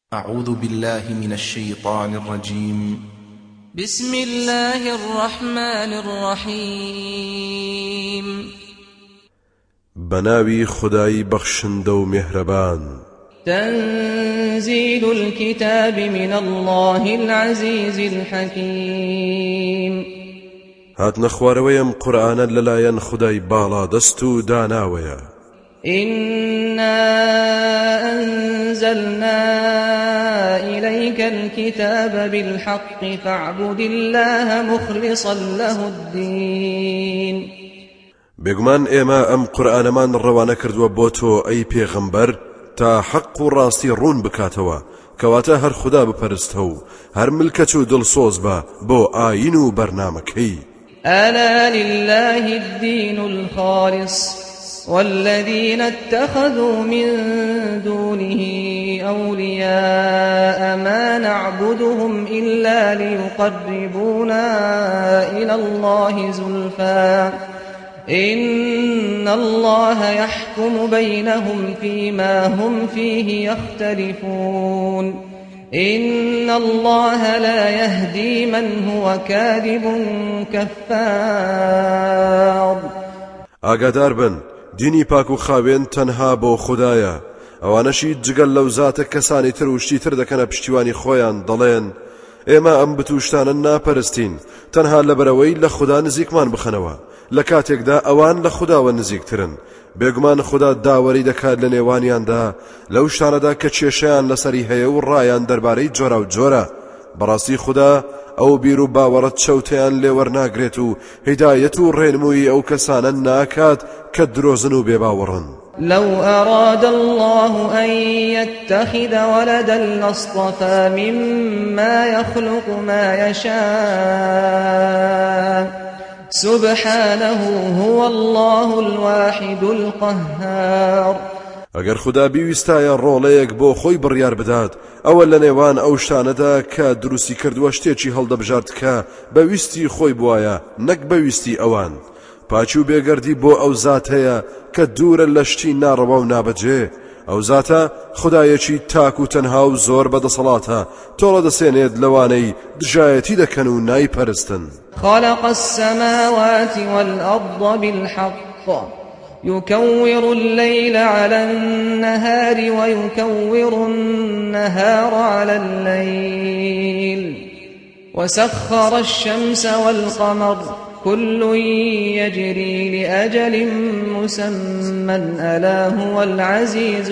أعوذ بالله من الشيطان الرجيم. بسم الله الرحمن الرحيم. بناوي خداي بخشندو مهربان. تنزيل الكتاب من الله العزيز الحكيم. هات نخوارويم قرآن للاين خداي بالا دستو داناويا. إنا أنزلنا إليك الكتاب بالحق فاعبد الله مخلصا له الدين. بێگومان ئێمە ئەم قورئانەمان ڕەوانە کردووە بۆ تۆ ئەی پێغەمبەر تا حەق و ڕاستی ڕوون بکاتەوە، کەواتە هەر خوددا بپەرستە و هەر ملکەت و دڵسۆز بە بۆ ئاین و بەرنامەکەی. ألا لله الدين الخالص والذين اتخذوا من دونه أولياء ما نعبدهم إلا ليقربونا إلى الله زلفى إن الله يحكم بينهم فيما هم فيه يختلفون إن الله لا يهدي من هو كاذب كفار. ئاگادار بن، دینی پاک و خاوێن تەنها بۆ خوددایە، ئەوانەشی جگەل لەو زاتە کەسانی تر و شتی تر دەکەنە پشتیوانی خۆیان، دەڵێن ئێمە ئەم بتوشتانە ناپەرستین تەنها لەبەرەوەی لە خوددا نزیکمان بخەنەوە، لە کاتێکدا ئەوان لە خودداوە نزیکترن. بێگومان خوددا داوەری دەکات لە نێوانیاندا لەو شتانەدا کە کێشەیان لەسەری هەیە و ڕایان دەربارەی جۆرا و جۆرە. بەڕاستی خوددا ئەو بیر و باوەڕەت چەوتیان لێوەرناگرێت و هیدایەت و ڕێنمووی ئەو کەسانە ناکات کە درۆزن و بێباوەڕن. لو أراد الله أن يتخذ ولدا لاصطفى مما يخلق ما يشاء سبحانه هو الله الواحد القهار. ئەگەر خوددا بیویستایە ڕۆڵەیەک بۆ خۆی بڕیار بدات، ئەوە لە نێوان ئەو شتانەدا کە دروستی کردووە شتێکی هەڵدەبژارد کە بەویستی خۆی بوایە نەک بەویستی ئەوان. پاچی و بێگەردی بۆ ئەو زات هەیە کە دوورە لە شتی ناڕەوا و نابەجێ. ئەو زاتە خودایەکی تاک و تەنها و زۆر بەدەسەڵاتە، تۆڵە دەسێنێت لەوانەی دژایەتی دەکەن و نایپەرستن. خلق السماوات والأرض بالحق يكور الليل على النهار ويكور النهار على الليل وسخر الشمس والقمر كل يجري لأجل مسمى ألا هو العزيز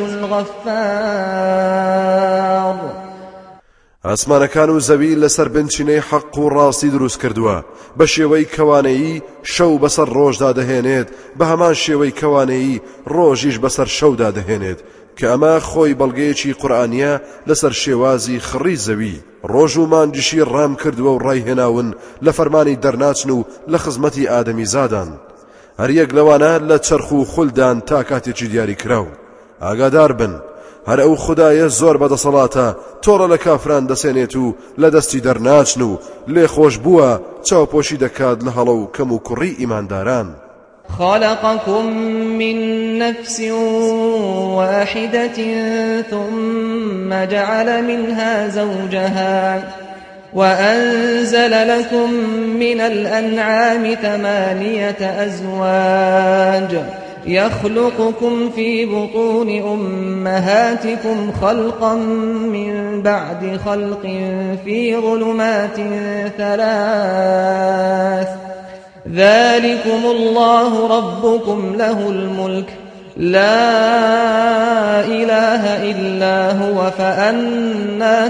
الغفار. ئاسمانەکان و زەوی لەسەر بنچینەی حەق و ڕاستی دروست کردووە، بە شێوەی کەوانەیی شەو بەسەر ڕۆژدا دەهێنێت، بە هەمان شێوەی کەوانەیی ڕۆژیش بەسەر شەودا دەهێنێت، کە ئەمە خۆی بەڵگەیەکی قورئانیە لەسەر شێوازی خڕی زەوی. ڕۆژ و مانجشی ڕام کردووە و ڕایهێناون لە فەرمانی دەرناچن و لە خزمەتی ئادەمی زادان. هەر یەک لەوانە لە چەرخ و خولدان تا کاتێکی دیاری کراو. ئاگادار بن، هەر ئەو خودایە زۆر بەدەسەڵاتە، تۆڕە لە کافران دەسێنێت و لە دەستی دەرناچن و لێ خۆش بووە چاوپۆشی دەکات لە هەڵە و کەم و کوڕی ئیمانداران. خلقكم من نفس واحدة ثم جعل منها زوجها وأنزل لكم من الأنعام 8 أزواج يخلقكم في بطون أمهاتكم خلقا من بعد خلق في ظلمات 3 ذلكم الله ربكم له الملك لا إله إلا هو فأنا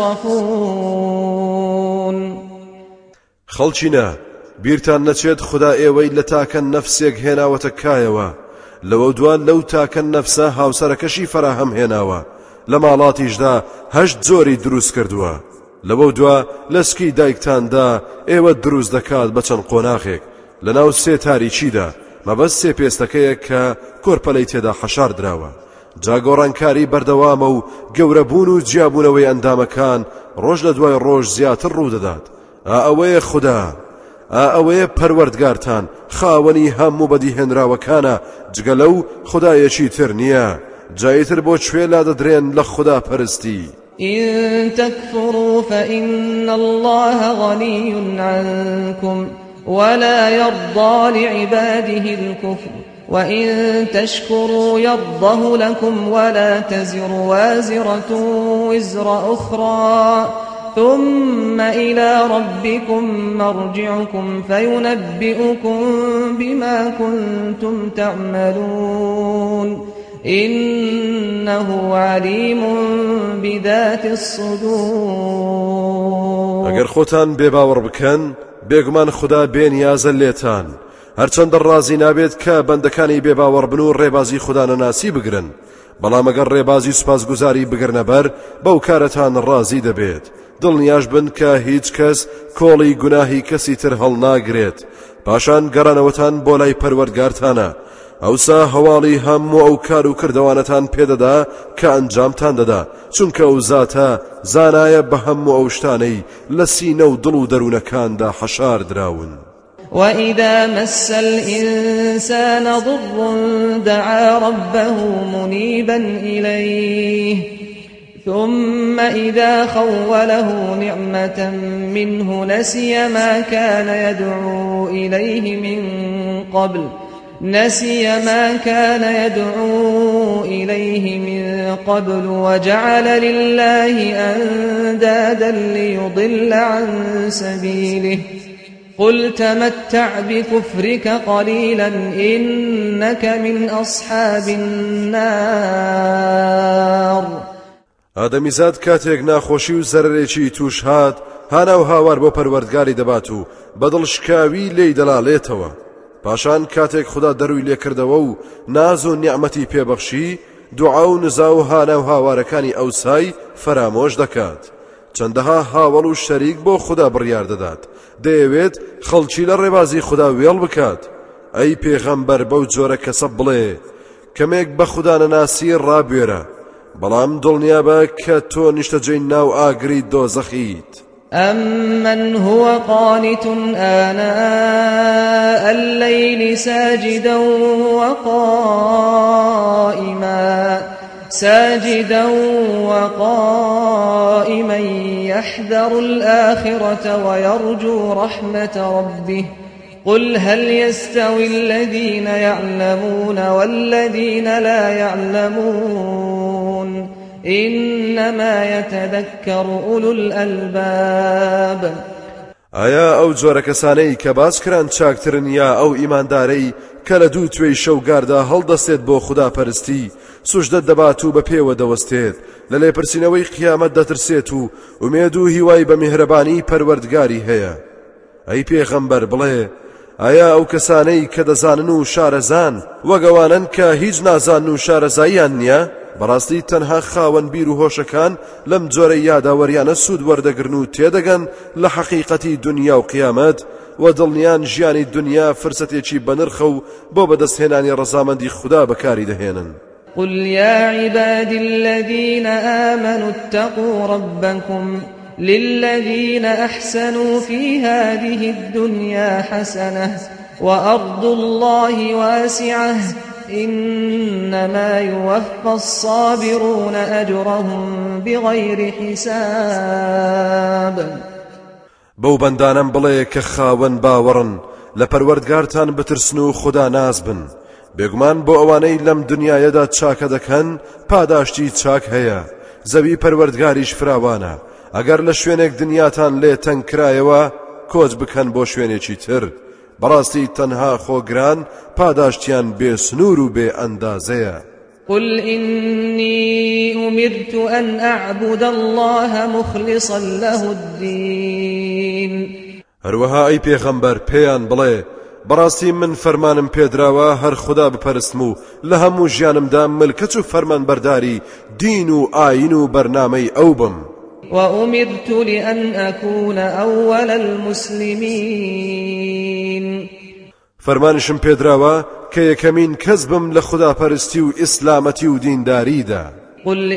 تصرفون. خەڵچینە بیرتان نەچێت خوددا ئێوەی لە تاکە نەفسێک هێناوەتە کایەوە، لەوە دوان لەو تاکە نەفسە هاوسەرەکەشی فەراهەم هێناوە، لە ماڵاتیشدا 8 جۆری دروست کردووە. لەوە دوا لەسکی دایکتاندا ئێوە دروست دەکات بە چەند قۆناغێک لەناو 3 تاریچیدا، مەبەست 3 پێستەکەیە کە کۆرپەلەی تێدا حەشار دراوە. جاگۆڕانکاری بەردەوامە و گەورەبوون و جیابوونەوەی ئەندامەکان ڕۆژ لە دوای ڕۆژ زیاتر ڕوودەدات. ئەوەیە خوددا، ئەوەیە پەروەردگارتان، خاوەنی هەموو بەدیهێنراوەکانە، جگە لەو خودایەکی تر نییە. جاییتر بۆ کوێ لا دەدرێن لە خوددا پەرستی. إن تكفروا فإن الله غني عنكم ولا يرضى لعباده الكفر وإن تشكروا يرضه لكم ولا تزر وازرة وزر أخرى ثم إلى ربكم مرجعكم فينبئكم بما كنتم تعملون إنه عليم بذات الصدور. اگر خوتان بێباوەڕ بکەن بێگومان خدا بێنیازە لێتان هەرچەندە ڕازی نابێت کە بەندەکانی بێباوەڕ بن و ڕێبازی خدا نەناسی بگرن بەڵام ئەگەر ڕێبازی سوپاسگوزاری بگرنە بەر بەو کارەتان ڕازی دەبێت دڵنیاش بن کە هیچ کەس کۆڵی گوناهی کەسی تر هەڵناگرێت پاشان گەڕانەوەتان بۆ لای پەروەردگارتانە ئەوسا هەواڵی هەموو ئەو کار و کردەوانەتان پێدەدا کە ئەنجامتان دەدا چونکە ئەو زاتە زانایە بە هەموو ئەو شتانەی لە سینە و دڵ و دەروونەکاندا حەشار دراون. وإذا مس الإنسان ضر دعا ربه منيبا إليه ثم إذا خوله نعمة منه نسي ما كان يدعو إليه من قبل وجعل لله أندادا ليضل عن سبيله قل تمتع بكفرك قليلا إنك من أصحاب النار. ئادەمیزاد کاتێک ناخۆشی و زەرێکی توش هات هاناو هاوار بۆ پەروەردگاری دەبات و بەدڵ شکاوی لێی دەڵالێتەوە پاشان کاتێک خدا دەروی لێکردەوە و ناز و نیعمەتی پێبەخشی دوعا و نزا و هاناو هاوارەکانی ئەوسای فرامۆش دەکات چەندەها هاوڵ و شەریک بۆ خدا بڕیار دەدات دەیەوێت خەڵکی لە ڕێبازی خدا وێڵ بکات ئەی پێغەمبەر بەو جۆرە کەسە بڵێ کەمێک بە خدا نەناسی ڕابوێرە بەڵام دڵنیابە کە تۆ نیشتەجێی ناو ئاگری دۆزەخیت. أمن هو قانت آناء الليل ساجدا وقائما يحذر الآخرة ويرجو رحمة ربه قل هل يستوي الذين يعلمون والذين لا يعلمون إنما يتذكر أولو الألباب. ئایا ئەو جۆرە کەسانەی کە باس کران چاکترن یا ئەو ئیماندارەی کە لە دوو توێی شەوگاردا هەڵدەستێت بۆ خوداپەرستی سوژدە دەبات و بە پێوە دەوەستێت لە لێپرسینەوەی قیامەت دەترسێت و ومێد و هیوای بە میهرەبانی پەروەردگاری هەیە؟ ئەی پێغەمبەر بڵێ ئایا ئەو کەسانەی کە دەزانن و شارەزان وەگەوانن کە هیچ نازان و شارەزاییان نییە؟ بەڕاستی تەنها خاوەن بیر و هۆشەکان لەم جۆرە یاداوەریانە سوود وەردەگرن و تێدەگەن لە حەقیقەتی دنیا و قیامەت و دڵنیان ژیانی دنیا فرسەتێکی بەنرخە و بۆ بەدەستهێنانی ڕەزامەندی خوددا بەکاری دەهێنن. قل يا عبادي الذين آمنوا اتقوا ربكم للذين أحسنوا في هذه الدنيا حسنة وأرض الله واسعة إنما يوفى الصابرون أجرهم بغير حساب. بەو بەندانم بڵێ کە خاوەن باوەڕن لە پەروەردگارتان بترسن و خدا ناز بن بێگومان بۆ ئەوانەی لەم دنیایەدا چاکە دەکەن پاداشتی چاک هەیە زەوی پەروەردگاریش فراوانە ئەگەر لە شوێنێک دنیاتان لێ تەنگ کرایەوە کۆچ بکەن بۆ شوێنێکی تر بەڕاستی تەنها خۆگران پاداشتیان بێ سنوور و بێ ئەندازەیە. قل إني أمرت أن أعبد الله مخلصا له الدين. هەروەها ئەی پێغەمبەر پێیان بڵێ بەڕاستی من فەرمانم پێدراوە هەر خوددا بپەرستم و لە هەموو ژیانمدا ملکەت و فەرمانبەرداری دین و ئاین و بەرنامەی ئەو بم. وأمرت لأن أكون أول المسلمين. فەرمانشم پێدراوە کە یەکەمین کەس بم لە خوداپەرستی و ئیسلامەتی و دینداریدا. قل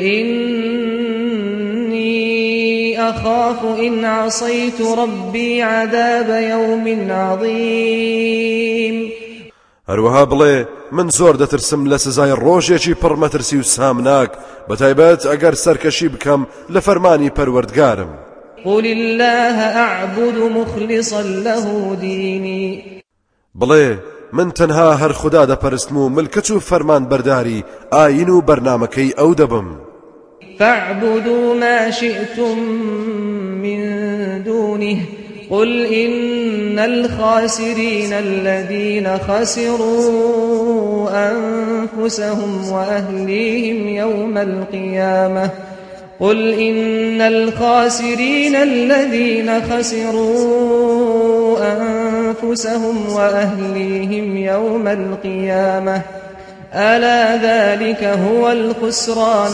إني أخاف إن عصيت ربي عذاب يوم عظيم. هەروەها بڵێ من زۆر دەترسم لە سزای ڕۆژێکی پڕمەترسی و سامناک بەتایبەت ئەگەر سەرکەشی بکەم لە فەرمانی پەروەردگارم. قل الله أعبد مخلصا له ديني بڵێ من تەنها هەر خوددا دەپەرستم و ملکەت و فەرمان بەرداری ئاین و بەرنامەکەی ئەو دەبم. فاعبدوا ما شئتم من دونه قل إن الخاسرين الذين خسروا أنفسهم وأهليهم يوم القيامة قل إن الخاسرين الذين خسروا أنفسهم وأهليهم يوم القيامة ألا ذلك هو الخسران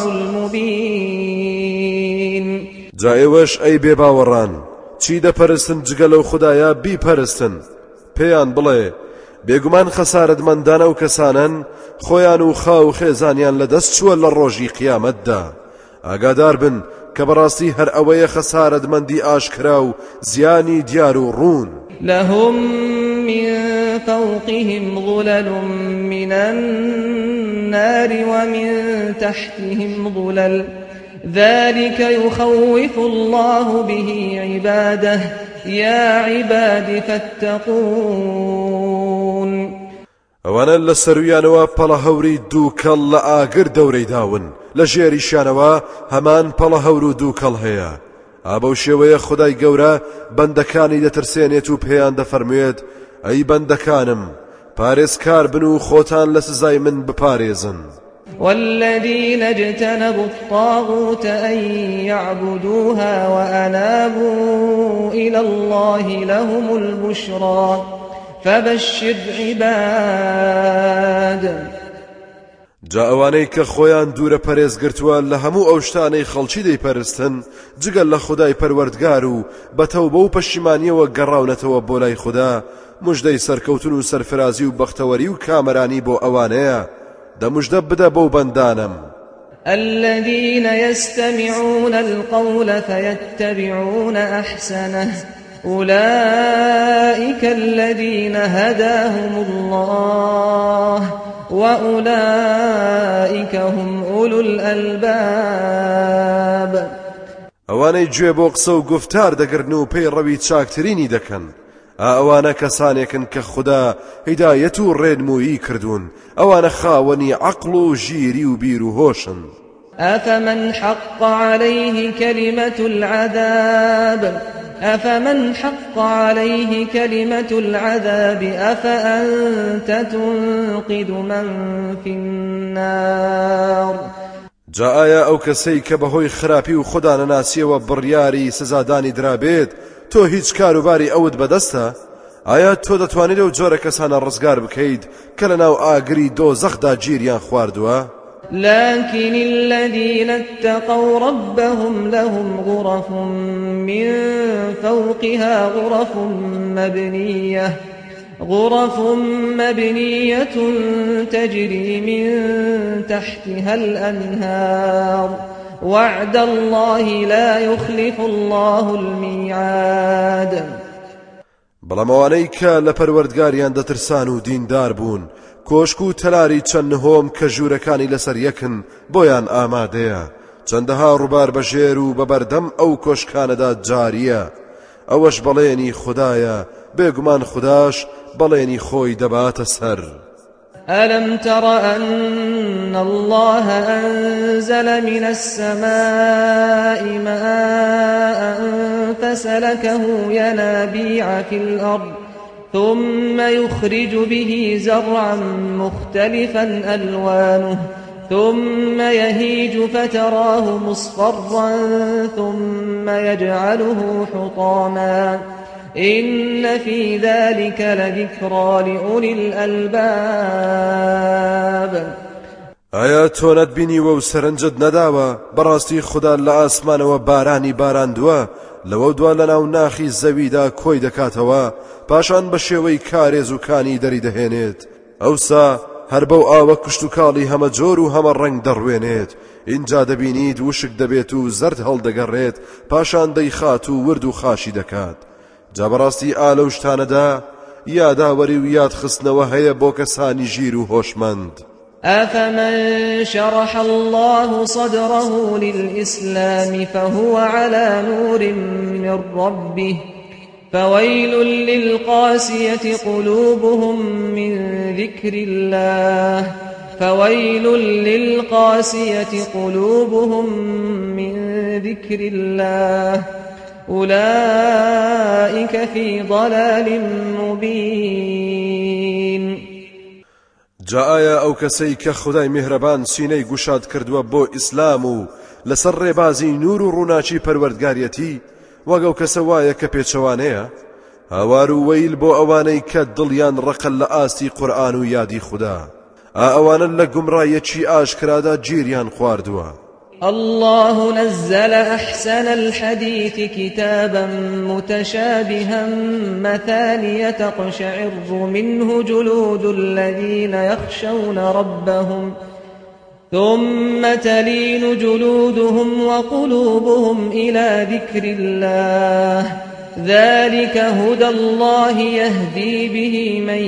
المبين. جائوش أي بێباوەڕان چی دەپەرستن جگە لەو خودایە بیپەرستن. پێیان بڵێ بێگومان خەسارەتمەندانە و کەسانن خۆیان و خاو خێزانیان لەدەست چووە لە ڕۆژی قیامەتدا. ئاگادار بن کە بەڕاستی هەر ئەوەیە خەسارەتمەندی ئاشکرا و زیانی دیار و ڕوون. لهم من فوقهم ظلل من النار ومن تحتهم ظلل ذلك يخوف الله به عباده يا عباد فاتقون. ئەوانە لە سەرویانەوە پەڵە هەوری دوو کەڵ لە ئاگر دەورەی داون لە ژێریشانەوە هەمان پەڵە هەور و دوو کەڵ هەیە. ئابەو شێوەیە خودای گەورە بەندەکانی دەترسێنێت و پێیان دەفەرموێت ئەی بەندەکانم پارێزکار بن و خۆتان لە سزای من بپارێزن. والذين اجتنبوا الطاغوت أن يعبدوها وأنابوا إلى الله لهم البشرى فبشر عباد. جا ئەوانەی کە خۆیان دوورە پەرێزگرتووە لە هەموو ئەو شتانەی خەڵکی دەیپەرستن جگەل لە خودای پەروەردگار و بەتەوبە و پەشیمانیەوە گەڕاونەتەوە بۆ لای خوددا موژدەی سەرکەوتن و سەرفرازی و بەختەوەری و کامەرانی بۆ ئەوانەیە. دەموژدە بدە بەو بەندانم الذين يستمعون القول فيتبعون أحسنه أولئك الذين هداهم الله وأولئك هم أولو الألباب. ئەوانەی گوێ بۆ قسە و گفتار دەگرن و پێی ڕەوی چاکترینی دەکەن ئەوانە کەسانێکن کە خوددا هیدایەت و ڕێنمویی کردوون ئەوانە خاوەنی عەقڵ و ژیری و بیر و هۆشن. أفمن حق عليه كلمة العذاب أفأنت تنقذ من في النار. جا ئایا ئەو کەسەی کە بەهۆی خراپی و خوددانەناسیەوە بڕیاری سزادانی درابێت تۆ هیچ کاروباری ئەوت بەدەستە؟ ئایا تۆ دەتوانیت ئەو جۆرە کەسانە ڕزگار بکەیت کە لە ناو ئاگری دۆزەخدا گیریان خواردووە؟ لكن الذين اتقوا ربهم لهم غرف من فوقها غرف مبنية تجري من تحتها الأنهار وعد الله لا يخلف الله الميعاد. بەڵامەوانەی کە لە پەروەردگاریان دەترسان و دیندار بوون کۆشک و تەلاری چەند نهۆم کە ژوورەکانی لەسەر یەکن بۆیان ئامادەیە چەندەها ڕووبار بەژێر و بەبەردەم ئەو کۆشکانەدا جاریە. ئەوەش بەڵێنی خودایە بێگومان خوداش بەڵێنی خۆی دەباتە سەر. ألم تر أن الله أنزل من السماء ماء فسلكه ينابيع في الأرض ثم يخرج به زرعا مختلفا ألوانه ثم يهيج فتراه مصفرا ثم يجعله حطاما إن في ذلك لذكرى لأولي الألباب. ئایا تۆ نەتبینیوە و سەرنجت نەداوە بەڕاستی خوددا لە ئاسمانەوە بارانی باراندووە لەوە دوا لە ناو ناخی زەویدا کۆی دەکاتەوە پاشان بە شێوەی کارێز و کانی دەری دەهێنێت ئەوسا هەر بەو ئاوە کشت و کاڵی هەمە جۆر و هەمە ڕەنگ دەڕوێنێت. اینجا دەبینیت وشک دەبێت و زەرد هەڵدەگەڕێت پاشان دەیخات و ورد و خاشی دەکات. جا بەڕاستی ئالە و شتانەدا یاداوەری و یادخستنەوە هەیە بۆ کەسانی ژیر و هۆشمەند. أفمن شرح الله صدره للإسلام فهو على نور من ربه فويل للقاسية قلوبهم من ذكر الله أولئك في ضلال مبين. جاء ئەو کەسەی کە خودای میهرەبان سینەی گوشاد کردووە بۆ ئیسلام و لەسەر ڕێبازی نور و ڕووناچی پەروەردگاریەتی وەک ئەو کەسە وایە کە پێچەوانەیە هاوار و وەیل بۆ ئەوانەی کە دڵیان ڕقل لە ئاستی قورئان و یادی خوددا ئەوانە لە گومڕایەکی ئاشکرادا گیریان خواردووە. الله نزل أحسن الحديث كتابا متشابها مثانية تقشعر منه جلود الذين يخشون ربهم ثم تلين جلودهم وقلوبهم إلى ذكر الله ذلك هدى الله يهدي به من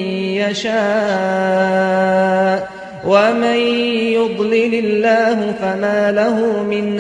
يشاء ومن يضلل الله فما له من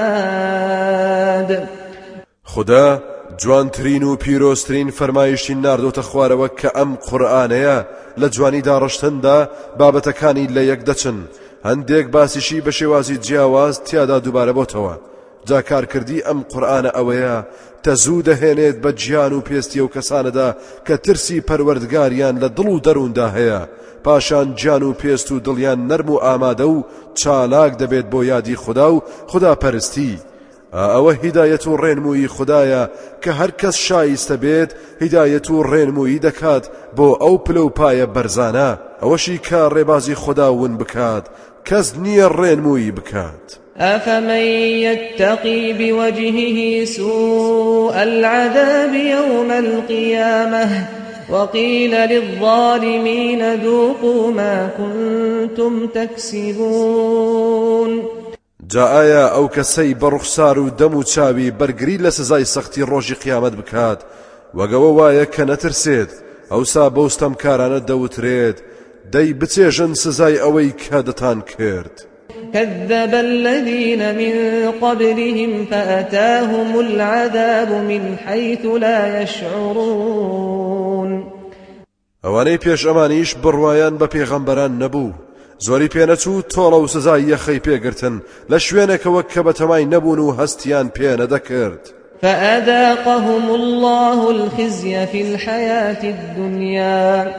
هاد. خدا جوانترین و پیرۆسترین فەرمایشی ناردۆتە خوارەوە کە ئەم قورئانەیە لە جوانی داڕشتندا بابەتەکانی لە یەک دەچن هەندێک باسیشی بە شێوازی جیاواز تیادا دووبارە بۆتەوە. جا کارکردی ئەم قورئانە ئەوەیە تەزوو دەهێنێت بە گیان و پێستی و کەسانەدا کە ترسی پەروەردگاریان لە دڵ و دەرووندا هەیە پاشان گیان و پێست و دڵیان نەرم و ئامادە و چالاک دەبێت بۆ یادی خوددا و خوددا پەرستی. ئەوە هیدایەت و ڕێنمووی خوددایە کە هەر کەس شایستە بێت هیدایەت و ڕێنمووی دەکات بۆ ئەو پلە و پایە بەرزانە ئەوەشی کە ڕێبازی خوددا ون بکات کەس نییە ڕێنمووی بکات. أفمن يتقي بوجهه سوء العذاب يوم القيامة وقيل للظالمين ذوقوا ما كنتم تكسبون. جاء ئەو کەسەی بەڕوخسار و دەم و چاوی بەرگری لە سزای سەختی ڕۆژی قیامەت بکات وەگەوە وایە کە نەترسێت ئەوسا بەوستەم کارانە دەوترێت دەی بچێژن سزای ئەوەی کە دەتان کرد. كذب الذين من قبلهم فأتاهم العذاب من حيث لا يشعرون. ئەوانەی پێش ئەمانیش بڕوایان بە پێغەمبەران نەبوو زۆری پێنەچوو تۆڵە و سزای یەخەی پێگرتن لە شوێنێکەوە کە بەتەمای نەبوون و هەستیان پێ نەدەکرد. فأذاقهم الله الخزي في الحياة الدنيا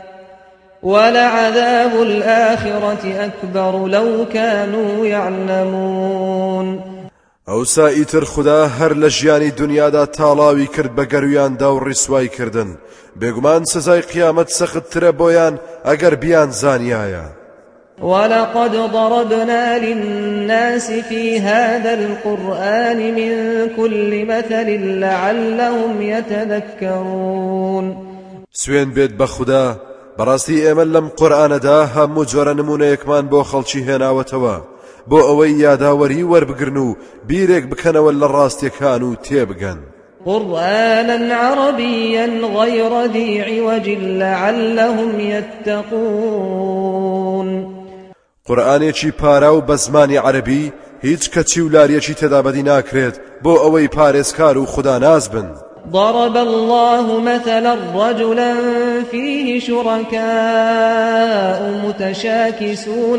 ولعذاب الآخرة أكبر لو كانوا يعلمون. ئەوسا ئیتر خوددا هەر لە ژیانی دنیادا تاڵاوی کرد بە گەرویاندا و ڕیسوای کردن بێگومان سزای قیامەت سەختترە بۆیان ئەگەر بیان زانیایە. ولقد ضربنا للناس في هذا القرآن من كل مثل لعلهم يتذكرون. سوێن بێت بە خوددا بەڕاستی ئێمە لەم قورئانەدا هەموو جۆرە نمونەیەکمان بۆ خەڵکی هێناوەتەوە بۆ ئەوەی یاداوەری وەربگرن و بیرێک بکەنەوە لە ڕاستیەکان و تێبگەن. قرآنا عربيا غير ذي عوج لعلهم يتقون. قورئانێکی پارا و بە زمانی عەرەبی هیچ کەچی و لاریەکی تێدا بەدی ناکرێت بۆ ئەوەی پارێزکار و خوداناز بن. ضرب الله مثلا رجلا فيه شركاء متشاكسون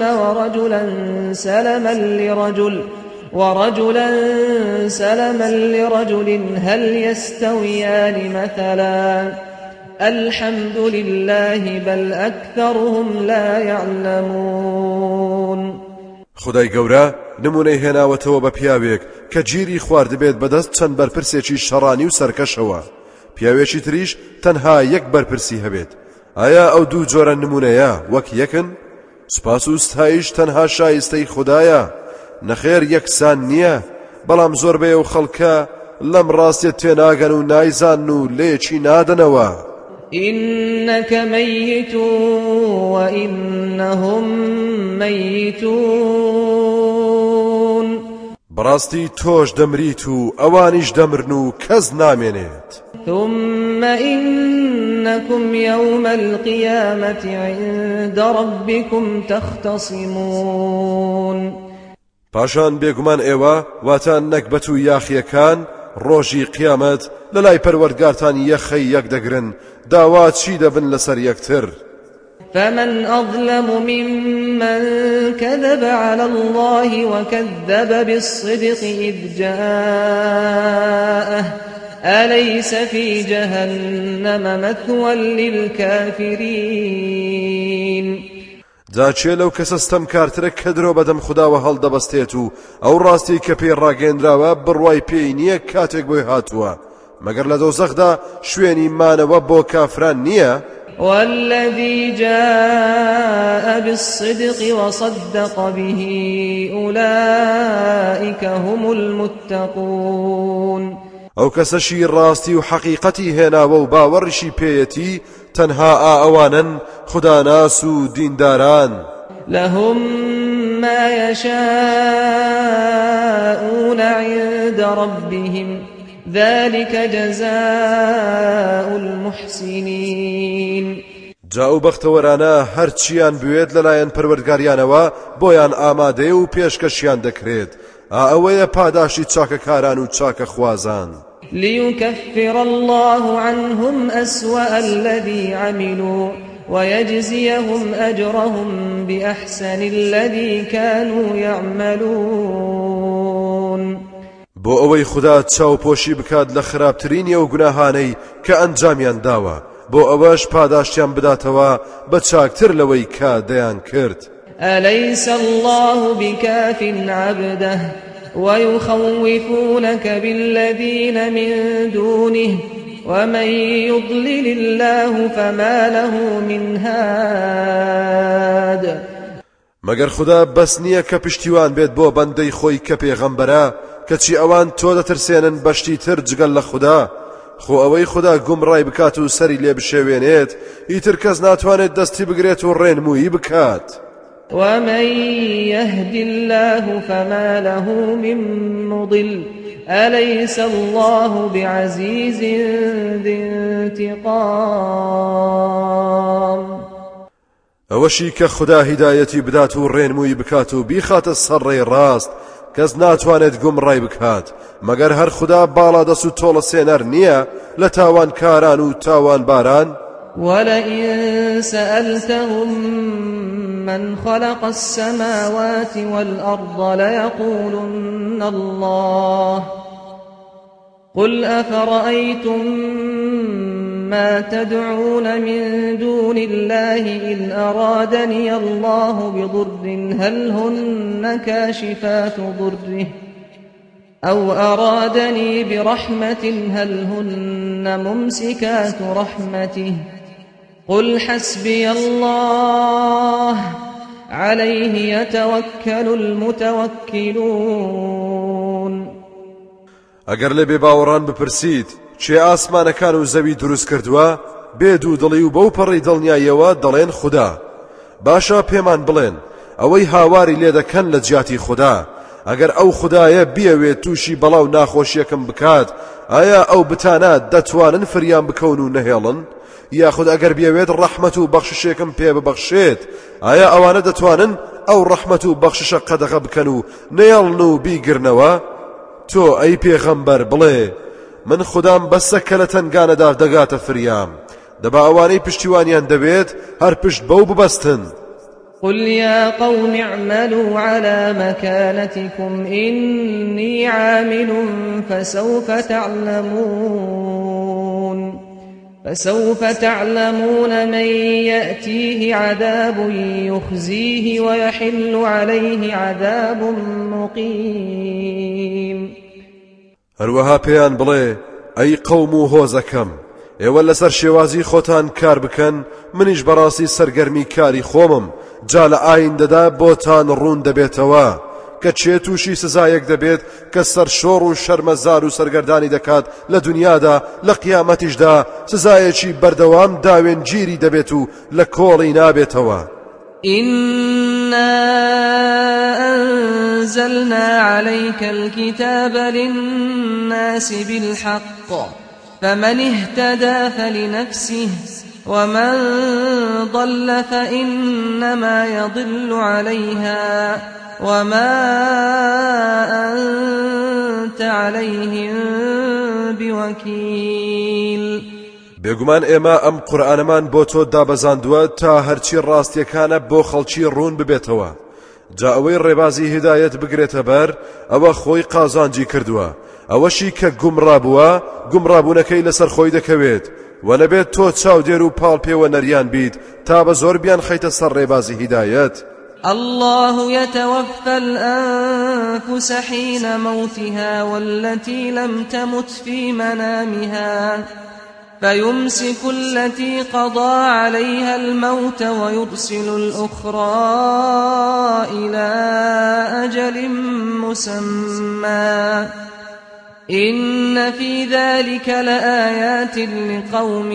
ورجلا سلما لرجل هل يستويان مثلا الحمد لله بل أكثرهم لا يعلمون. خدای گەورە نمونەی هێناوەتەوە بە پیاوێک کە گیری خواردبێت بەدەست چەند بەرپرسێکی شەڕانی و سەرکەشەوە پیاوێکی تریش تەنها یەک بەرپرسی هەبێت. ئایا ئەو دوو جۆرە نمونەیە وەک یەکن؟ سوپاس و ستایش تەنها شایستەی خوددایە نەخێر یەکسان نییە بەڵام زۆربەی ئەو خەڵکە لەم ڕاستیە تێناگەن و نایزان و لێکی نادەنەوە. إنك ميت وإنهم ميتون. بەڕاستی تۆش دەمریت و ئەوانیش دەمرن و کەس نامێنێت. ثم إنكم يوم القيامة عند ربكم تختصمون. پاشان بێگومان ئێوە واتان نەکبەت و یاخیەکان ڕۆژی قیامەت لەلای پەروەردگارتان یەخەی یەک دەگرن داوا چی دەبن لەسەر یەکتر. فمن أظلم ممن كذب على الله وكذب بالصدق إذ جاءه أليس في جهنم مثوى للكافرين. جاچێ لەو کەسە ستەمکارترە کە درۆ بەدەم خوداوە هەڵدەبەستێت و ئەو ڕاستی کە پێی ڕاگەیەندراوە بڕوای پێی نییە کاتێک بۆی هاتووە مەگەر لە دۆزەخدا شوێنی مانەوە بۆ کافران نییە. والذي جاء بالصدق وصدق به أولئك هم المتقون. ئەو کەسەشی ڕاستی و حەقیقەتی هێناوە و باوەڕیشی پێیەتی تەنها ئەوانن خوداناس و دینداران. لهم ما يشاءون عند ربهم ذلك جزاء المحسنين. جاو بەختەوەرانە هەرچیان بوێت لەلایەن پەروەردگاریانەوە بۆیان ئامادەیە و پێشکەشیان دەکرێت. ئەوەیە پاداشی چاکەکاران و چاکە خوازان. ليكفر الله عنهم أسوأ الذي عملوا ويجزيهم أجرهم بأحسن الذي كانوا يعملون. بۆ ئەوەی خوددا چاوپۆشی بکات لە خراپترینی ئەو گوناهانەی کە ئەنجامیان داوە بۆ ئەوەش پاداشتیان بداتەوە بە چاکتر لەوەی کە دەیان کرد. أليس الله بكاف عبده ويخوفونك بالذين من دونه ومن يضلل الله فما له من هاد. مەگەر خوددا بەس نییە کە پشتیوان بێت بۆ بەندەی خۆی کە پێغەمبەرە کەچی ئەوان تۆ دەترسێنن بەشتی تر جگەل لە خوددا خۆ ئەوەی خوددا گومڕای بکات و سەری لێ بشێوێنێت ئیتر کەس ناتوانێت دەستی بگرێت و ڕێنمویی بکات. ومن يهد الله فما له من مضل أليس الله بعزيز ذي انتقام. ئەوەشی کە خوددا هیدایەتی بدات و ڕێنمویی بکات و بیخاتە سەرڕێی ڕاست کەس ناتوانێت گومڕای بکات مەگەر هەر خوددا باڵا دەست و تۆڵە سێنەر نییە لە تاوان کاران و تاوان باران. ولئن سألتهم من خلق السماوات والأرض ليقولن الله قل أفرأيتم ما تدعون من دون الله إن أرادني الله بضر هل هن كاشفات ضره أو أرادني برحمة هل هن ممسكات رحمته قل حسبي الله عليه يتوكل المتوكلون. ئەگەر لە بێباوەڕان بپرسیت چێ ئاسمانەکان و زەوی دروست کردووە بێ دوو دڵی و بەو پەڕی دڵنیاییەوە دەڵێن خوددا. باشە پێمان بڵێن ئەوەی هاواری لێ دەکەن لە جیاتی خوددا ئەگەر ئەو خوددایە بیەوێت تووشی بەڵاو ناخۆشیەکەم بکات ئایا ئەو بتانە دەتوانن فریان بکەون و نەهێڵن؟ یاخود ئەگەر بیەوێت ڕەحمەت و بەخششێکم پێ ببەخشێت ئایا ئەوانە دەتوانن ئەو ڕەحمەت و بەخششە قەدەغە بکەن و نەیەڵن و بیگرنەوە؟ تۆ ئەی پێغەمبەر بڵێ من خوددام بەسە کە لە تەنگانەدا دەگاتە فریام دەبا ئەوانەی پشتیوانیان دەوێت هەر پشت بەو ببەستن. قل يا قوم اعملوا على مكانتكم إني عامل فسوف تعلمون من يأتيه عذاب يخزيه ويحل عليه عذاب مقيم. هەروەها پێیان بڵێ ئەی قەوم و هۆزەکەم ئێوە لەسەر شێوازی خۆتان کار بکەن منیش بەڕاستی سەرگەرمی کاری خۆمم جا لە ئایندەدا بۆتان ڕوون دەبێتەوە کە چێ تووشی سزایەک دەبێت کە سەرشۆڕ و شەرمەزار و سەرگەردانی دەکات لە دنیادا لە قیامەتیشدا سزایەکی بەردەوام داوێنگیری دەبێت و لە کۆڵی نابێتەوە. إنا أنزلنا عليك الكتاب للناس بالحق فمن اهتدى فلنفسه ومن ضل فإنما يضل عليها وما أنت عليهم بوكيل. بێگومان ئێمە ئەم قورئانەمان بۆ تۆ دابەزاندووە تا هەرچی ڕاستیەکانە بۆ خەڵکی ڕوون ببێتەوە. جا ئەوەی ڕێبازی هیدایەت بگرێتە بەر ئەوە خۆی قازانجی کردووە، ئەوەشی کە گومڕابووە گومڕابوونەکەی لەسەر خۆی دەکەوێت و نەبێت تۆ چاودێر و پاڵ پێوە نەریان بیت تا بە زۆر بیان خەیتە سەر ڕێبازی هیدایەت. الله يتوفى الأنفس حين موتها والتي لم تمت في منامها فيمسك التي قضى عليها الموت ويرسل الأخرى إلى أجل مسمى إن في ذلك لآيات لقوم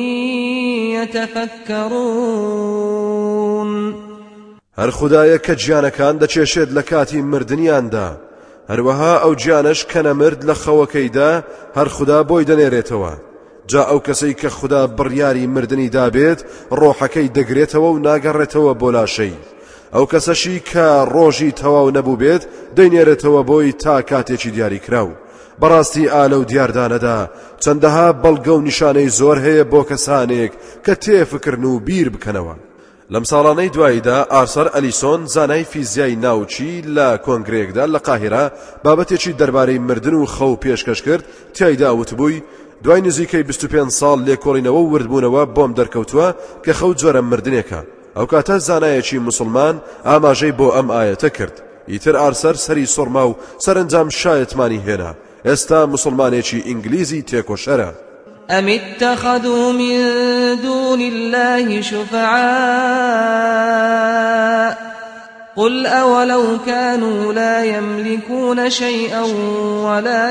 يتفكرون. هەر خودایە کە گیانەکان دەچێشێت لە کاتی مردنیاندا، هەروەها ئەو گیانەش کە نەمرد لە خەوەکەیدا هەر خوددا بۆی دەنێرێتەوە. جا ئەو کەسەی کە خوددا بڕیاری مردنی دابێت ڕۆحەکەی دەگرێتەوە و ناگەڕێتەوە بۆ لاشەی. ئەو کەسەشی کە ڕۆژی تەواو نەبوو بێت دەینێرێتەوە بۆی تا کاتێکی دیاری کراو. بەڕاستی ئالە و دیاردانەدا چەندەها بەڵگە و نیشانەی زۆر هەیە بۆ کەسانێک کە تێفکردن و بیر بکەنەوە. لەم ساڵانەی دواییدا ئارسەر ئەلیسۆن زانای فیزیای ناوچی لە کۆنگرێکدا لە قاهیرە بابەتێکی دەربارەی مردن و خەو پێشکەش کرد. تیایدا وتبووی دوای نزیکەی 25 ساڵ لێکۆڵینەوە و وردبوونەوە بۆم دەرکەوتووە کە خەو جۆرە مردنێکە. ئەو کاتە زانایەکی موسڵمان ئاماژەی بۆ ئەم ئایەتە کرد. ئیتر ئارسەر سەری سوڕما و سەرنجام شایەتمانی هێنا. ئێستا موسڵمانێکی ئینگلیزی تێکۆشەرە. أم اتخذوا من دون الله شفعاء قل أولو كانوا لا يملكون شيئا ولا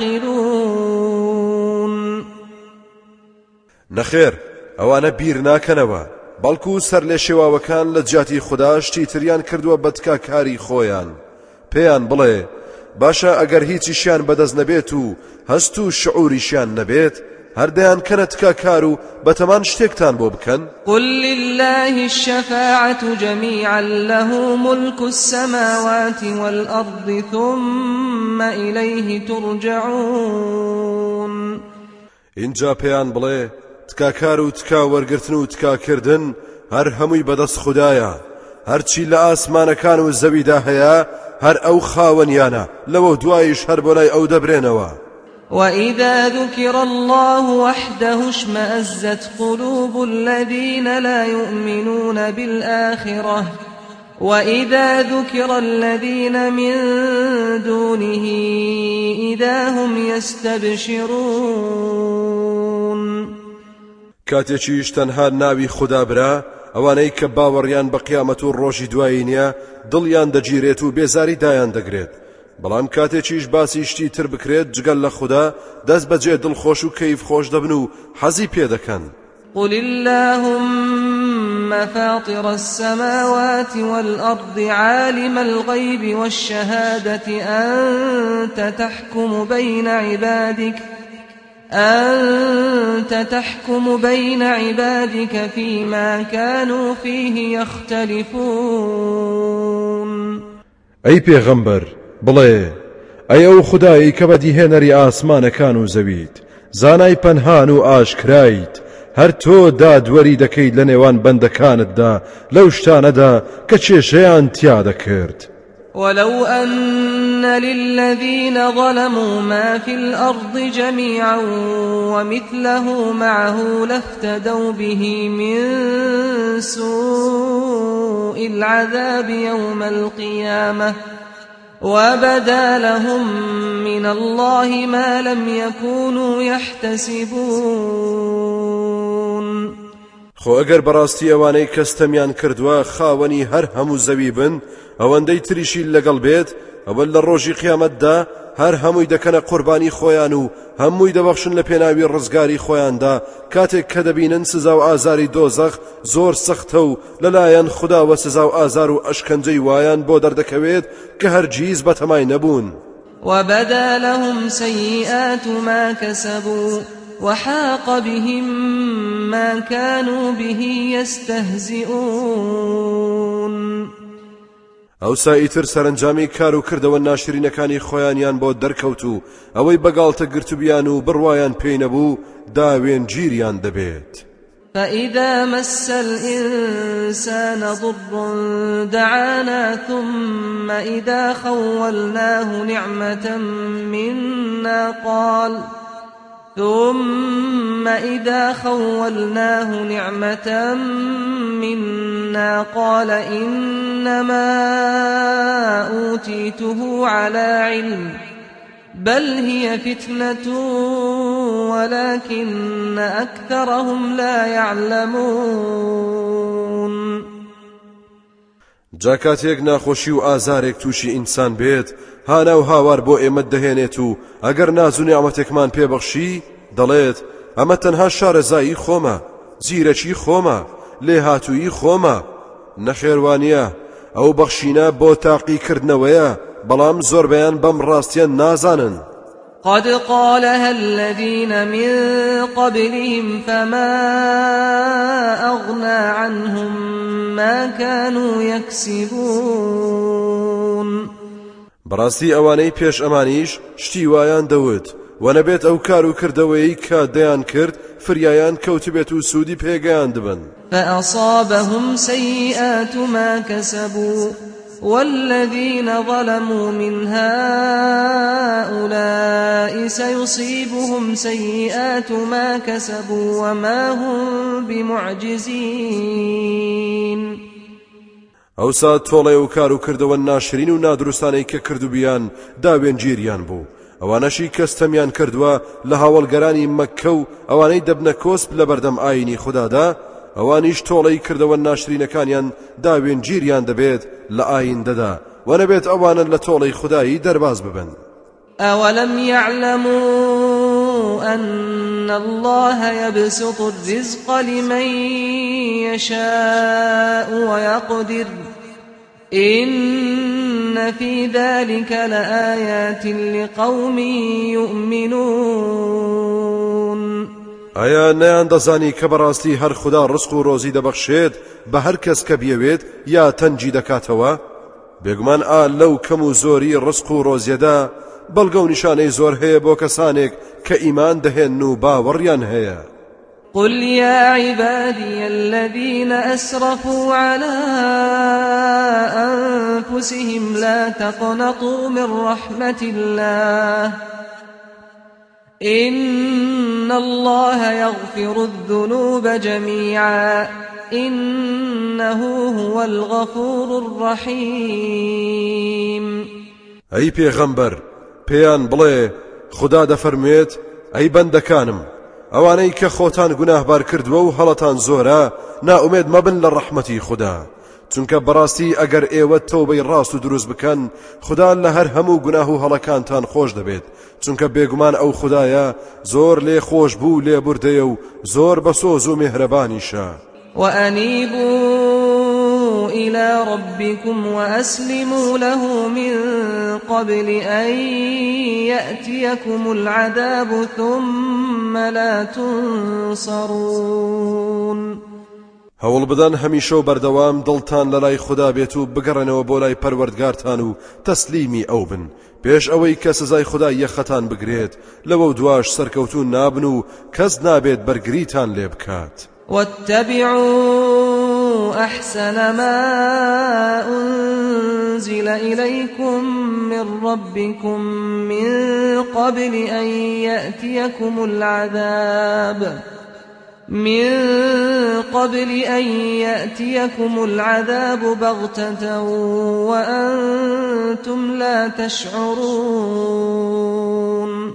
يعقلون. نەخێر ئەوانە بیر ناکەنەوە، بەڵکو سەر لێ شێواوەکان لە جیاتی خوددا شتی تریان کردووە بە تکاکاری خۆیان. پێیان بڵێ باشە ئەگەر هیچیشیان بەدەست نەبێت و هەست و شعوریشیان نەبێت هەردەیان کەنە تکاکار و بەتەمان شتێکتان بۆ بکەن. قل لله الشفاعة جميعا له ملك السماوات والأرض ثم إليه ترجعون. اینجا پێیان بڵێ تکاکار و تکا وەرگرتن و تکاکردن هەر هەمووی بەدەست خوددایە، هەرچی لە ئاسمانەکان و زەویدا هەیە هەر ئەو خاوەنیانە، لەوە دوایش هەر بۆ لای ئەو دەبرێنەوە. وإذا ذكر الله وحده اشمأزت قلوب الذين لا يؤمنون بالآخرة وإذا ذكر الذين من دونه إذا هم يستبشرون. کاتێکیش تەنها ناوی خوددا برا ئەوانەی کە باوەڕیان بە قیامەت و ڕۆژی دوایی نییە دڵیان دەگیرێت و بێزاری دایان دەگرێت. بەڵام کاتێکیش باسی شتی تر بکرێت جگەل لە خوددا دەست بەجێ دڵخۆش و کەیف خۆش دەبن و حەزی پێ دەکەن. قل اللهم فاطر السماوات والأرض عالم الغيب والشهادة أنت تحكم بين عبادك فيما كانوا فيه يختلفون. ئەی پێغەمبەر بڵێ ئەی ئەو خودایی کە بەدیهێنەری ئاسمانەکان و زەویت، زانای پەنهان و ئاشکرایت، هەر تۆ دادوەری دەکەیت لە نێوان بەندەکانتدا لەو شتانەدا کە کێشەیان تیا دەکرد. ولو أن للذين ظلموا ما في الأرض جميعا ومثله معه لافتدوا به من سوء العذاب يوم القيامة وبدا لهم من الله ما لم يكونوا يحتسبون. خۆ ئەگەر بەڕاستی ئەوانەی کەستەمیان کردووە خاوەنی هەر هەموو زەوی بن ئەوەندەی تریشی لەگەڵ بێت ئەوە لە ڕۆژی قیامەتدا هەر هەمووی دەکەنە قوربانی خۆیان و هەمووی دەبەخشن لە پێناوی ڕزگاری خۆیاندا کاتێک کە دەبینن سزا و ئازاری دۆزەخ زۆر سەختە و لەلایەن خودداوە سزا و ئازار و ئەشکەنجەی وایان بۆ دەردەکەوێت کە هەرگیز بەتەمای نەبوون. وبدا لهم سيئات ما كسبوا وحاق بهم ما كانوا به يستهزئون. ئەو سایتر سەرنجامی کار و کردەوە ناشرینەکانی خۆیانیان بۆ دەرکەوت و ئەوەی بەگاڵتە گرتوبیان و بڕوایان پێی نەبوو داوێن گیریان دەبێت. فإذا مس الإنسان ضر دعانا ثم إذا خولناه نعمة منا قال إنما أوتيته على علم بل هي فتنة ولكن أكثرهم لا يعلمون. جاکاتێک ناخۆشی و ئازارێک تووشی ئینسان بێت هانا و هاوار بۆ ئێمە دەهێنێت و ئەگەر ناز و نیعمەتێکمان پێبەخشی دەڵێت ئەمە تەنها شارەزایی خۆمە، زیرەکی خۆمە، لێهاتووی خۆمە. نەخێوانیە ئەو بەخشینە بۆ تاقیکردنەوەیە بەڵام زۆربەیان بەم ڕاستیان نازانن. قد قالها الذين من قبلهم فما أغنى عنهم ما كانوا يكسبون. بەڕاستی ئەوانەی پێش ئەمانیش شتی وایان دەوت و نەبێت ئەو کار و کردەوەی کە دەیان کرد فریایان کەوتبێت و سوودی پێگەیان دبن. فأصابهم سيئات ما كسبوا والذين ظلموا من هؤلاء سيصيبهم سيئات ما كسبوا وما هم بمعجزين. ئەوسا تۆڵێ و کار و کردەوە ناشرین و نادروستانەی کە کردوبیان داوێن گیریان بوو. ئەوانەشی کەستەمیان کردووە لە هاوڵگەرانی مەککە و ئەوانەی دەبنە کۆسپ لە بەردەم ئاینی خوددادا ئەوانیش تۆڵەی کردەوە ناشرینەکانیان داوێن گیریان دەبێت لە ئایندەدا و نەبێت ئەوانن لە تۆڵەی خودایی دەرباز ببن. أولم يعلموا أن الله يبسط الرزق لمن يشاء ويقدر إن في ذلك لآيات لقوم يؤمنون. ئایا نەیان دەزانی کە بەڕاستی هەر خوددا ڕزق و ڕۆزی دەبەخشێت بە هەر کەس کە بیەوێت یا تەنجی دەکاتەوە؟ بێگومان لەو کەم و زۆری ڕزق و ڕۆزیەدا بەڵگە و نیشانەی زۆر هەیە بۆ کەسانێک کە ئیمان دەهێن و باوەڕیان هەیە. قل يا عبادي الذين أسرفوا على أنفسهم لا تقنطوا من رحمة الله إن الله يغفر الذنوب جميعا إنه هو الغفور الرحيم. أي پیغمبر پیان بڵێ خدا دەفەرمێت ئەی بەندەکانم ئەوانەی کە خۆتان گوناهبار کردووە و هەڵەتان زۆرە ناومێد مەبن لە ڕەحمەتی خوددا چونکە بەڕاستی ئەگەر ئێوە تەوبەی ڕاست و دروست بکەن خوددا لە هەر هەموو گوناه و هەڵەکانتان خۆش دەبێت چونکە بێگومان ئەو خوددایە زۆر لێ خۆش بوو لێ بوردەیە و زۆر بەسۆز و میهرەبانیشە. وأنيبوا إلى ربكم وأسلموا له من قبل أن يأتيكم العذاب ثم لا تنصرون. هەوڵ بدەن هەمیشە و بەردەوام دڵتان لە لای خوددا بێت و بگەڕێنەوە بۆ لای پەروەردگارتان و تەسلیمی ئەو بن پێش ئەوەی کە سزای خوددا یەخەتان بگرێت لەوە دواش سەرکەوتون نابن و کەس نابێت بەرگریتان لێ بکات. واتبعوا أحسن ما أنزل إليكم من ربكم من قبل أن يأتيكم العذاب بغتة وأنتم لا تشعرون.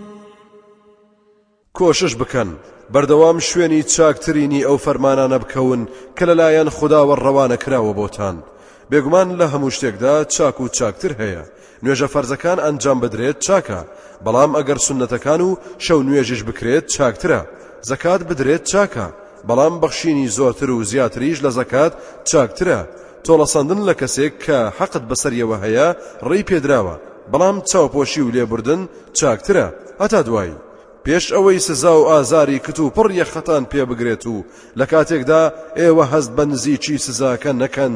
کۆشش بکەن بەردەوام شوێنی چاکترینی ئەو فەرمانانە بکەون کە لەلایەن خودداوە ڕەوانە کراوە بۆتان بێگومان لە هەموو شتێکدا چاک و چاکتر هەیە. نوێژە فەرزەکان ئەنجام بدرێت چاکە، بەڵام ئەگەر سونەتەکان و شەو نوێژش بکرێت چاکترە. زەکات بدرێت چاکە، بەڵام بەخشینی زۆرتر و زیاتریش لە زەکات چاکترە. تۆڵەسەندن لە کەسێک کە حەقت بەسەریەوە هەیە ڕێی پێدراوە، بەڵام چاوپۆشی و لێبوردن چاکترە هەتا دوایی، پێش ئەوەی سزا و ئازاری کت و پڕ یەخەتان پێ بگرێت و لە کاتێکدا ئێوە هەست بە نزیکی سزاکە نەکەن.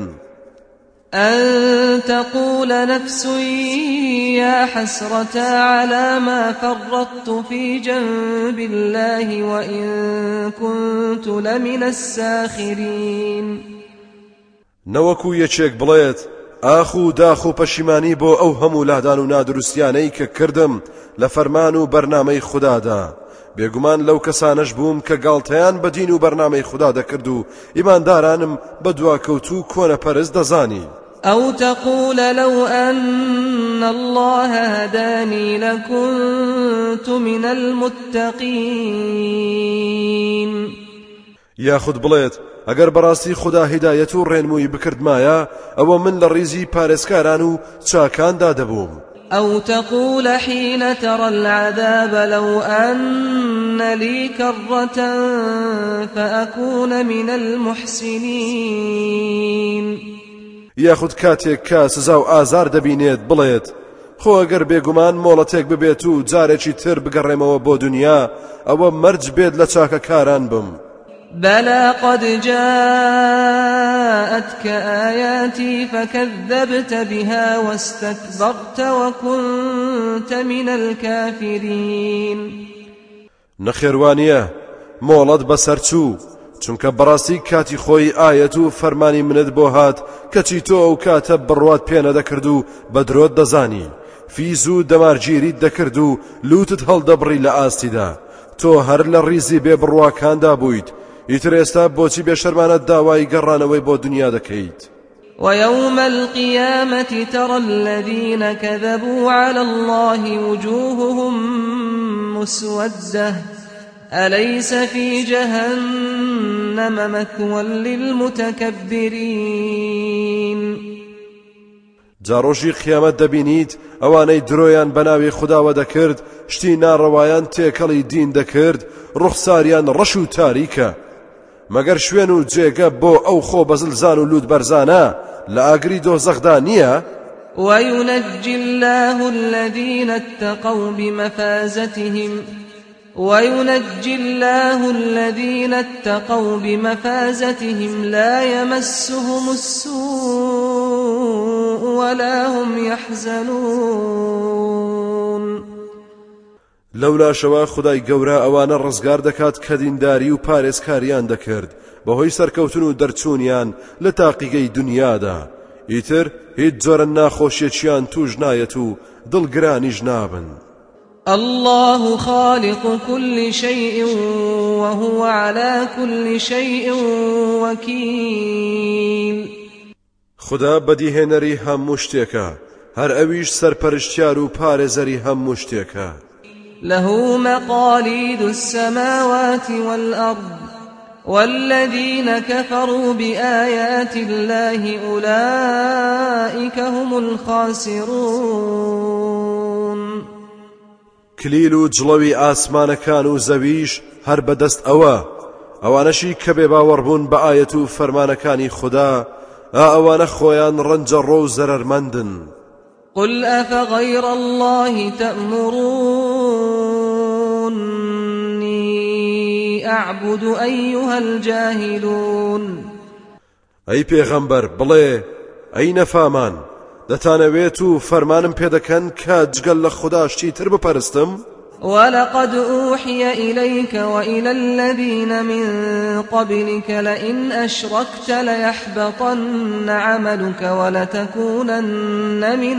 أن تقول نفس يا حسرة على ما فرطت في جنب الله وإن كنت لمن الساخرين. نەوەکو یەکێک بڵێت ئاخ و داخ و پەشیمانی بۆ ئەو هەموو لادان و نادروستیانەی کە کردم لە فەرمان و بەرنامەی خوددادا. بێگومان لەو کەسانەش بووم کە گاڵتەیان بە دین و بەرنامەی خوددا دەکرد و ئیماندارانم بە دواکەوت و کۆنەپەرست دەزانی. أو تقول لو أن الله هداني لكنت من المتقين. یاخود بڵێت ئەگەر بەڕاستی خوددا هیدایەت و ڕێنمووی بکردمایە ئەوە من لە ڕیزی پارێزکاران و چاکاندا دەبووم. أو تقول حين ترى العذاب لو أن لي كرة فأكون من المحسنين. یاخود کاتێک کە سزا و ئازار دەبینێت بڵێت خۆ ئەگەر بێگومان مۆڵەتێک ببێت و جارێکی تر بگەڕێمەوە بۆ دنیا ئەوە مەرج بێت لە چاکەکاران بم. بلى قد جاءتك آياتي فكذبت بها واستكبرت وكنت من الكافرين. نەخێوانیە مۆڵەت بەسەرچوو، چونکە بەڕاستی کاتی خۆی ئاەت و فەرمانی منت بۆ هات کەچی تۆ ئەو کاتە بڕوات پێ نەدەکرد و بە درۆت دەزانی، فیز و دەمارگیریت دەکرد و لوتت هەڵدەبڕی لە ئاستیدا. تۆ هەر لە ڕیزی بێ بڕواکاندا بوویت، ئیتر ئێستا بۆچی بێشەرمانە داوای گەڕانەوەی بۆ دنیا دەکەیت؟ ويوم القيامة ترى الذين كذبوا على الله وجوههم مسودة أليس في جهنم مثوى للمتكبرين. جاڕۆژی قیامەت دەبینیت ئەوانەی درۆیان بەناوی خودداوە دەکرد، شتی ناڕەوایان تێکەڵی دین دەکرد، ڕوخساریان ڕەش و تاریکە، مەگەر شوێن و جێگە بۆ ئەو خۆ بەزلزان و لوت بەرزانە لە ئاگری دۆزەخدا نییە. وينجي الله الذين اتقوا بمفازتهم لا يمسهم السوء ولا هم يحزنون. لەولا شەوە خودای گەورە ئەوانە ڕزگار دەکات کە دینداری و پارێزکاریان دەکرد بەهۆی سەرکەوتن و دەرچوونیان لە تاقیگەی دنیادا، ئیتر هیچ جۆرە ناخۆشیێکیان توش نایەت و دڵگرانیش نابن. الله خالق كل شيء وهو على كل شيء وكيل. خدا بەدیهێنەری هەموو شتێکە، هەر ئەویش سەرپەرشتیار و پارێزەری هەموو شتێکە. له مقاليد السماوات والأرض والذين كفروا بآيات الله أولئك هم الخاسرون. کلیل و جڵەوی ئاسمانەکان و زەویش هەر بەدەست ئەوانەشی کە بێ باوەڕبوون بە ئاەت و فەرمانەکانی خوددا، ئەوانە خۆیان ڕەنجە ڕۆ و زەرەرمەندن. قل أفغير الله تأمروني أعبد أيها الجاهلون. ئەی پێغەمبەر بڵێ ئەی نەفامان، دەتانەوێت و فەرمانم پێدەکەن کە جگەل لە خوددا شتی تر بپەرستم؟ ولقد أوحي إليك وإلى الذين من قبلك لئن أشركت ليحبطن عملك ولتكونن من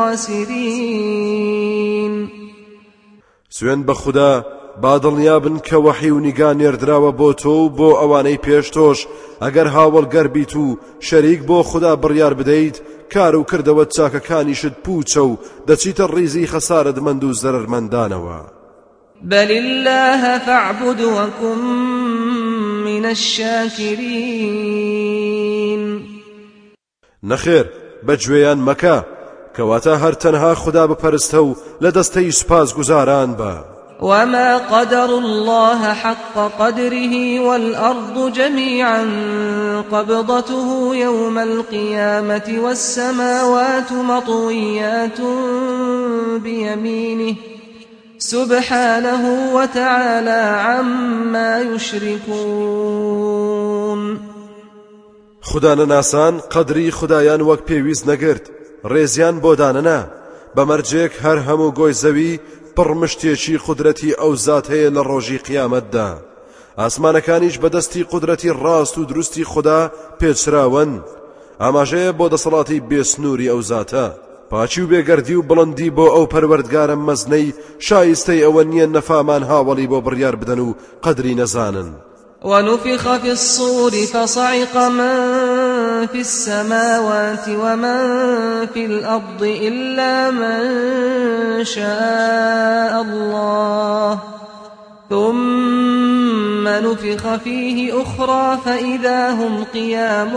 الخاسرين. سوێن بە خوددا با دڵنیابن کە وەحی و نیگا نێردراوە بۆ تۆ و بۆ ئەوانەی پێش تۆش، ئەگەر هاوڵگەر بیت و شەریک بۆ خوددا بڕیار بدەیت کار و کردەوە چاکەکانیشت پوچە و دەچیتە ڕیزی خەسارەتمەند و زەرەرمەندانەوە. بل الله فاعبد وكن من الشاكرين. نەخێر بەگوێیان مەکە کەواتە هەر تەنها خوددا بپەرستە و لە دەستەی سوپاس گوزاران بە. وما قدر الله حق قدره والأرض جميعا قبضته يوم القيامة والسماوات مطويات بيمينه سبحانه وتعالى عما يشركون. خدا نەناسان قەدری خدایان وەک پێویست نەگرت ڕێزیان بۆ دانەنا بەمەرجێک هەر هەموو گۆی زەوی پڕمشتێکی قودرەتی ئەو زات هەیە لە ڕۆژی قیامەتدا ئاسمانەکانیش بەدەستی قودرەتی ڕاست و دروستی خدا پێچراون ئاماژەیە بۆ دەسەڵاتی بێسنووری ئەو زاتە پاچی و بێگەردی و بڵندی بۆ ئەو پەروەردگارە مەزنەی شایستەی ئەوە نییە نەفامان هاوڵی بۆ بڕیار بدەن و قەدری نەزانن. ونفخ في الصور فصعق من في السماوات ومن في الأرض إلا من شاء الله ثم نفخ فيه أخرى فإذا هم قيام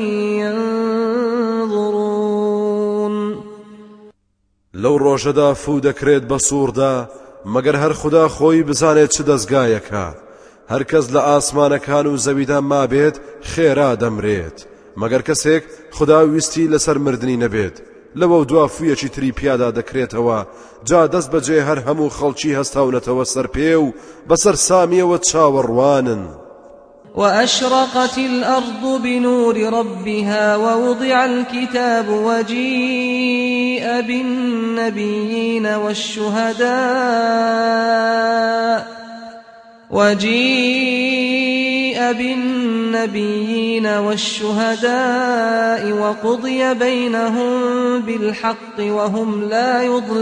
ينظرون. لو ڕۆژەدا فو دەکرێت بە سووردا مەگەر هەر خوددا خۆی بزانێت چ دەستگایەکە هەر کەس لە ئاسمانەکان و زەویدا مابێت خێرا دەمرێت مەگەر کەسێک خوددا ویستی لەسەر مردنی نەبێت لەوە دوا فویەکی تری پیادا دەکرێتەوە جا دەست بەجێ هەر هەموو خەڵکی هەستاونەتەوە سەر پێ و بەسەر سامیەوە چاوەڕوانن. وأشرقت الأرض بنور ربها ووضع الكتاب وجيء بالنبيين والشهداء وقضي بينهم بالحق وهم لا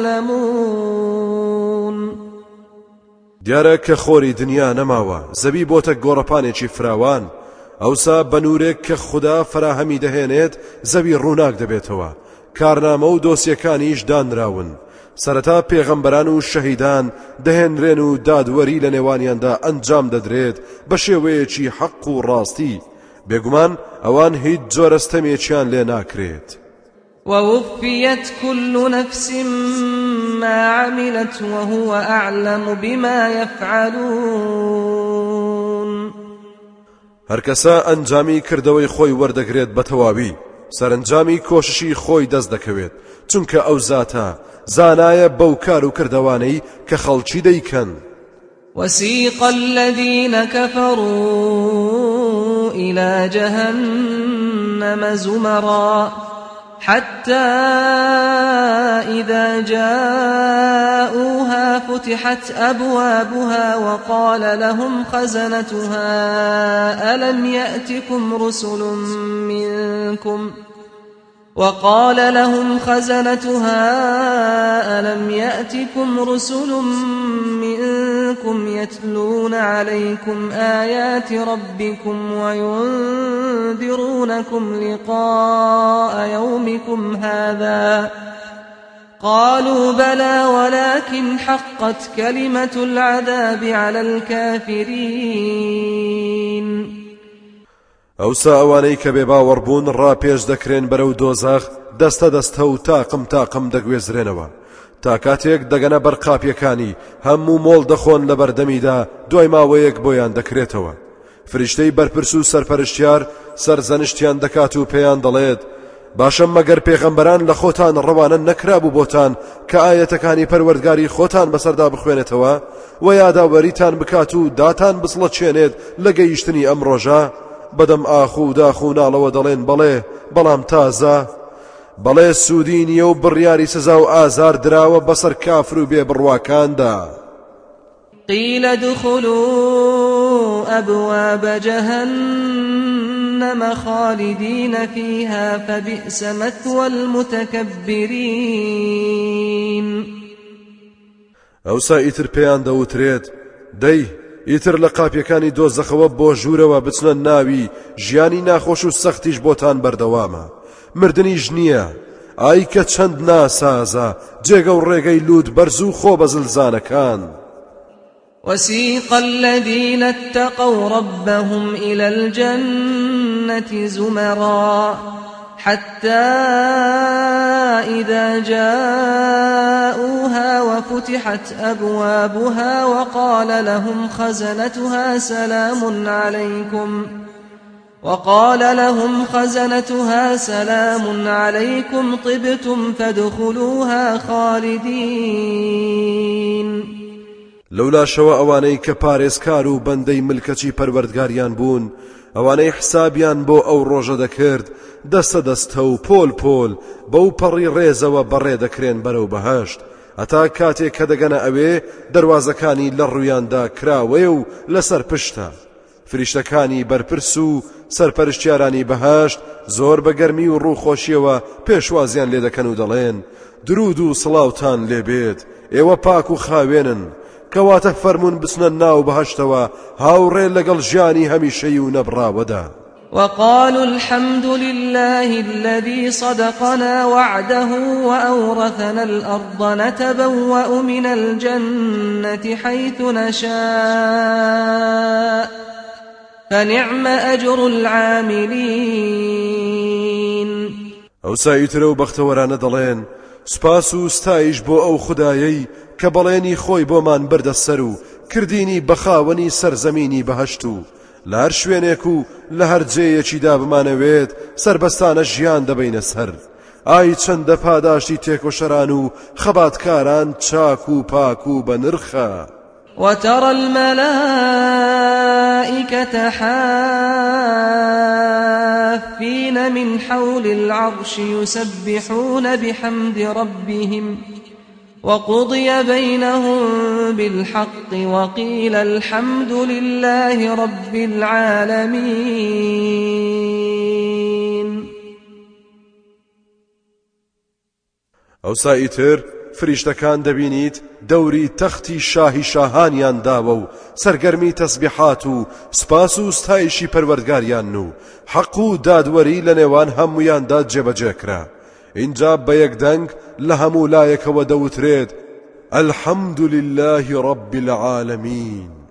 يظلمون. دیارە کە خۆری دنیا نەماوە زەوی بۆتە گۆڕەپانێکی فراوان ئەوسا بە نورێک کە خوددا فراهەمی دەهێنێت زەوی ڕووناک دەبێتەوە کارنامە و دۆسیەکانیش دانراون سەرەتا پێغەمبەران و شەهیدان دەهێنرێن و دادوەری لە نێوانیاندا ئەنجام دەدرێت بە شێوەیەکی حەق و ڕاستی بێگومان ئەوان هیچ جۆرەستەمێکیان لێ ناکرێت. ووفيت كل نفس ما عملت وهو أعلم بما يفعلون. هەر کەسە ئەنجامی کردەوەی خۆی وەردەگرێت بە تەواوی سەرنجامی کۆششی خۆی دەست دەکەوێت چونکە ئەو زاتە زانایە بەو کار و کردەوانەی کە خەڵکی دەیکەن. وسيق الذين كفروا إلى جهنم زمرا حتى إذا جاءوها فتحت أبوابها وقال لهم خزنتها ألم يأتكم رسل منكم يتلون عليكم آيات ربكم وينذرونكم لقاء يومكم هذا قالوا بلى ولكن حقت كلمة العذاب على الكافرين. ئەوسا ئەوانەی کە بێباوەڕبوون ڕاپێش دەکرێن بەرەو دۆزەخ دەستە دەستە و تاقم دەگوێزرێنەوە تا کاتێک دەگەنە بەر قاپیەکانی هەموو مۆڵ دەخۆن لە بەردەمیدا دوای ماوەیەک بۆیان دەکرێتەوە. فریشتەی بەرپرس و سەرپەرشتیار سەرزەنشتیان دەکات و پێیان دەڵێت باشە مەگەر پێغەمبەران لە خۆتان ڕەوانە نەکرابوو بۆتان کە ئاەتەکانی پەروەردگاری خۆتان بەسەردا بخوێنێتەوە و یاداوەریتان بکات و داتان بسڵەتشێنێت لە گەیشتنی ئەم ڕۆژە بەدەم ئاخ و داخ و ناڵەوە دەڵێن بەڵێ بەڵام تازە بەڵێ سوودی نییە و بڕیاری سزا و ئازار دراوە بەسەر کافر و بێبڕواکاندا. قيل ادخلوا أبواب جهنم خالدين فيها فبئس مثوى المتكبرين. ئەوسا ئیتر پێیان دەوترێت دەی ئیتر لە قاپیەکانی دۆزەخەوە بۆ ژوورەوە بچنە ناوی ژیانی ناخۆش و سەختیش بۆتان بەردەوامە مردنیش نییە ئای کە چەند ناسازە جێگە و ڕێگەی لوود بەرز و خۆ بەزلزانەکان. وسيق الذين اتقوا ربهم إلى الجنة زمرا حتى إذا جاءوها وفتحت أبوابها وقال لهم خزنتها سلام عليكم طبتم فادخلوها خالدين. لولا شەوە ئەوانەی کە پارێزکار و بەندەی ملکەچی پەروەردگاریان بوون، ئەوانەی حسابیان بۆ ئەو ڕۆژە دەکرد، دەستە دەستە و پۆل پۆل بەو پەڕی ڕێزەوە بەڕێ دەکرێن بەرەو بەهەشت، هەتا کاتێک کە دەگەنە ئەوێ دەواازەکانی لە ڕوویاندا کراوەیە و لەسەر پشتە. فریشتەکانی بەرپرس و سەرپەرشتیارانی بەهەشت زۆر بە گەرمی و ڕووخۆشیەوە پێشوازیان لێ دەکەن و دەڵێن: درود و سڵاوتان لێبێت، ئێوە پاک و خاوێنن، کەواتە فەرمون بچنە ناو بەهەشتەوە هاوڕێ لەگەڵ ژیانی هەمیشەی و نەبڕاوەدا. وقالوا الحمد لله الذي صدقنا وعده وأورثنا الأرض نتبوأ من الجنة حيث نشاء فنعم أجر العاملين. ئەو سایترە و بەختەوەرانە دەڵێن: سپاس و ستایش بۆ ئەو خودایەی کە بەڵێنی خۆی بۆمان بردە سەر و کردینی بەخاوەنی سەرزەمینی بەهەشت و لە هەر شوێنێک و لە هەر جێیەکیدا بمانەوێت سربەستانە ژیان دەبەینە سەر. ئای چەندە پاداشتی تێکۆشەران و خەباتکاران چاک و پاک و بەنرخە. وترى الملائكة حافين من حول العرش يسبحون بحمد ربهم وقضي بينهم بالحق وقيل الحمد لله رب العالمين. ئەو سایتر فریشتەکان دەبینیت دەوری تەختی شاهی شاهانیان داوە و سەرگەرمی تەسبیحات و سپاس و ستایشی پەروەردگاریان و حەق و دادوەری لە نێوان هەموویاندا جێبەجێکرا. اینجا بە یەکدەنگ لە هەموو لایەکەوە دەوترێت: الحەمد لله رب العالمین.